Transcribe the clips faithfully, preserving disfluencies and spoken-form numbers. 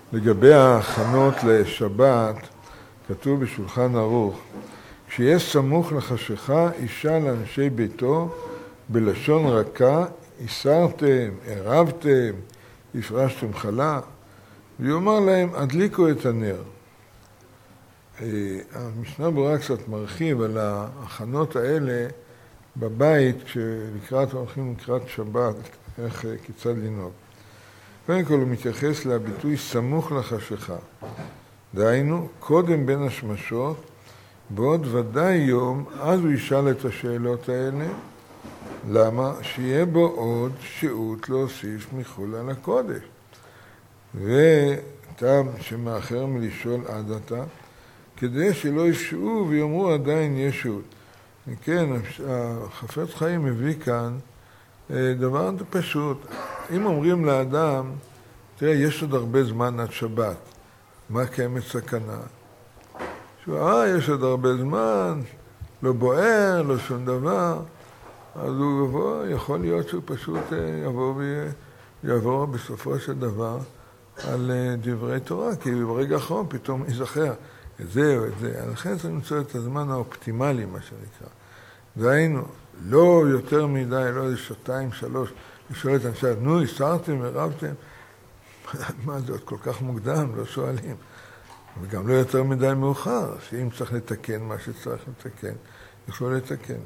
לגבי ההכנות לשבת, כתוב בשולחן ערוך, כשיש סמוך לחשיכה, אישה לאנשי ביתו, בלשון רכה, איסרתם, ערבתם, הפרשתם חלה, ויאמר להם, הדליקו את הנר. המשנה ברורה קצת מרחיב על ההכנות האלה בבית, כשלקראת הולכים לקראת שבת, איך כיצד לנהוג. קודם כל הוא מתייחס לביטוי סמוך לחשיכה. דהיינו, קודם בין השמשות, בעוד ודאי יום, אז הוא ישאל את השאלות האלה. למה? שיהיה בו עוד שהות להוסיף מחול על הקודש. וטעם שמאחר מלשאול עד עתה, כדי שלא יפשעו ויאמרו עדיין יש שהות. כן, החפץ חיים מביא כאן דבר פשוט. אם אומרים לאדם, תראה, יש עוד הרבה זמן עד שבת, מה קיימת סכנה? שהוא, אה, יש עוד הרבה זמן, לא בוער, לא שום דבר, אז הוא יבוא, יכול להיות שהוא פשוט יבוא ויעבור בסופו של דבר על דברי תורה, כי ברגע האחרון פתאום ייזכר את זה או את זה. לכן צריך למצוא את הזמן האופטימלי, מה שנקרא. דהיינו, לא יותר מדי, לא איזה שעתיים, שלוש, לשאול את אנשי, נו, הסרתם, הרבתם, מה זה עוד כל כך מוקדם, לא שואלים. וגם לא יותר מדי מאוחר, שאם צריך לתקן מה שצריך לתקן, יוכלו לתקן.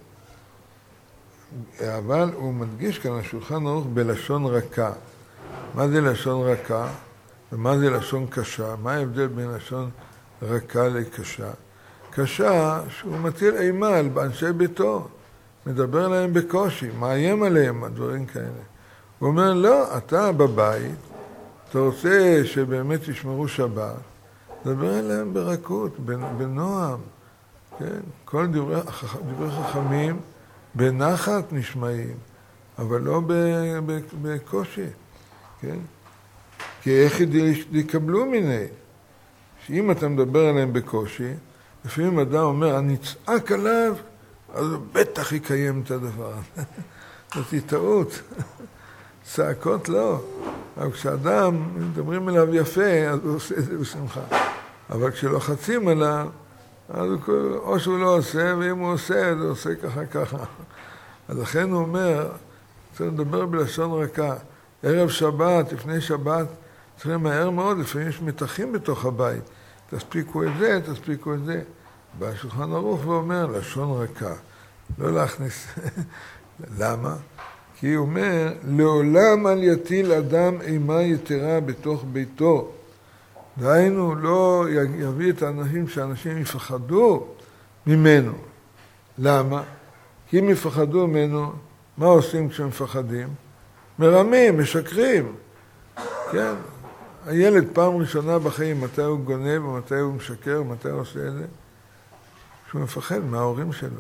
אבל הוא מדגיש כאן השולחן ערוך בלשון רכה. מה זה לשון רכה? ומה זה לשון קשה? מה ההבדל בין לשון רכה לקשה? קשה שהוא מטיל אימה על אנשי ביתו, מדבר עליהם בקושי, מאיים עליהם, הדברים כאלה. הוא אומר, לא, אתה בבית, אתה רוצה שבאמת ישמרו שבת, דבר עליהם ברכות, בנועם, כן? כל דברי, דברי חכמים בנחת נשמעים, אבל לא בקושי, כן? כי איך יקבלו מיני? שאם אתה מדבר עליהם בקושי, לפעמים אדם אומר, אני אצעק עליו, אז הוא בטח יקיים את הדבר. זאת טעות. צעקות לא. אבל כשאדם מדברים אליו יפה, אז הוא עושה את זה בשמחה. אבל כשלוחצים עליו, אז הוא, או שהוא לא עושה, ואם הוא עושה, אז הוא עושה ככה ככה. אז לכן הוא אומר, צריך לדבר בלשון רכה. ערב שבת, לפני שבת, צריך מהר מאוד, לפעמים יש מתחים בתוך הבית. תספיקו את זה, תספיקו את זה. בא השולחן ערוך ואומר, לשון רכה. לא להכניס. למה? כי הוא אומר, לעולם אל יטיל אדם אימה יתרה בתוך ביתו. דהיינו, לא יביא את האנשים שאנשים יפחדו ממנו. למה? כי אם יפחדו ממנו, מה עושים כשהם מפחדים? מרמים, משקרים. כן? הילד פעם ראשונה בחיים, מתי הוא גונב, ומתי הוא משקר, ומתי הוא עושה את זה? שהוא מפחד מההורים שלו.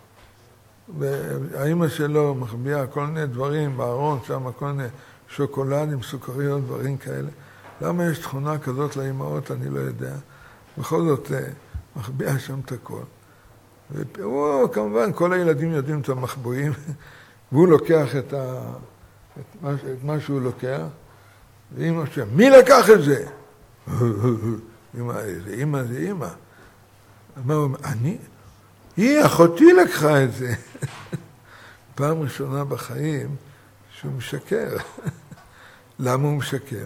והאמא שלו מחביאה כל מיני דברים בארון, שם כל מיני שוקולדים, סוכריות, דברים כאלה. למה יש תכונה כזאת לאמהות, אני לא יודע. בכל זאת, מחביאה שם את הכל. והוא, כמובן, כל הילדים יודעים את המחבואים, והוא לוקח את, ה... את, מה... את מה שהוא לוקח, ואמא שם, מי לקח את זה? אמא, זה אמא, זה אמא. מה הוא אומר? אני? היא, אחותי לקחה את זה. פעם ראשונה בחיים שהוא משקר. למה הוא משקר?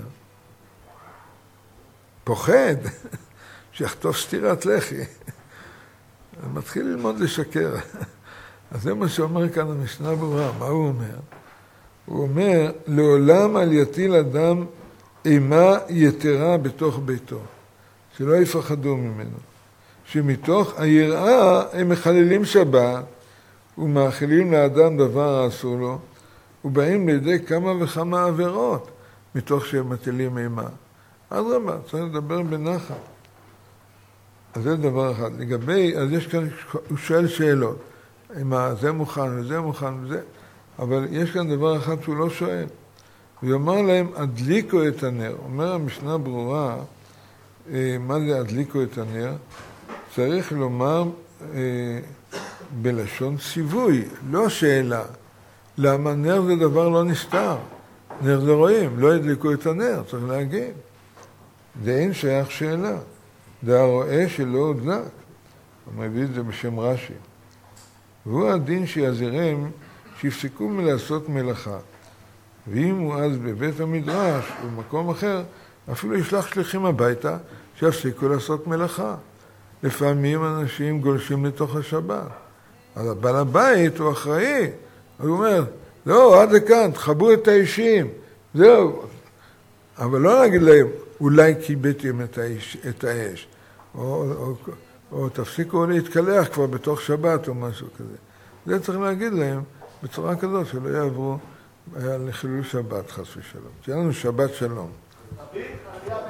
פוחד שיחטוף סטירת לחי. אז מתחיל ללמוד לשקר. אז זה מה שאומר כאן המשנה ברורה. מה הוא אומר? הוא אומר, לעולם אל יטיל אדם אימה יתרה בתוך ביתו, שלא יפחדו ממנו. שמתוך היראה הם מחללים שבת ומאכילים לאדם דבר האסור לו, ובאים לידי כמה וכמה עבירות מתוך שהם מטילים אימה. אדרבה, צריך לדבר בנחת. אז זה דבר אחד. לגבי, אז יש כאן, הוא שואל שאלות. מה, זה מוכן וזה מוכן וזה, אבל יש כאן דבר אחד שהוא לא שואל. הוא יאמר להם, הדליקו את הנר. אומר המשנה ברורה, מה זה הדליקו את הנר? צריך לומר אה, בלשון ציווי, לא שאלה. למה נר זה דבר לא נסתר? נר זה רואים, לא הדליקו את הנר, צריך להגיד. דאין שייך שאלה. דה הרואה שלא הודלק. הוא מביא את זה בשם רש"י. והוא הדין שיזירם שיפסקו מלעשות מלאכה. ואם הוא אז בבית המדרש או במקום אחר, אפילו ישלח שליחים הביתה שיפסיקו לעשות מלאכה. לפעמים אנשים גולשים לתוך השבת. אז בעל הבית הוא אחראי. הוא אומר, לא, עד לכאן, תחברו את האישים. זהו. אבל לא נגיד להם, אולי קיבלתם את, האש, את האש. או, או, או, או תפסיקו להתקלח כבר בתוך שבת או משהו כזה. זה צריך להגיד להם בצורה כזאת שלא יעברו לחילול שבת, חס ושלום. תהיה לנו שבת שלום.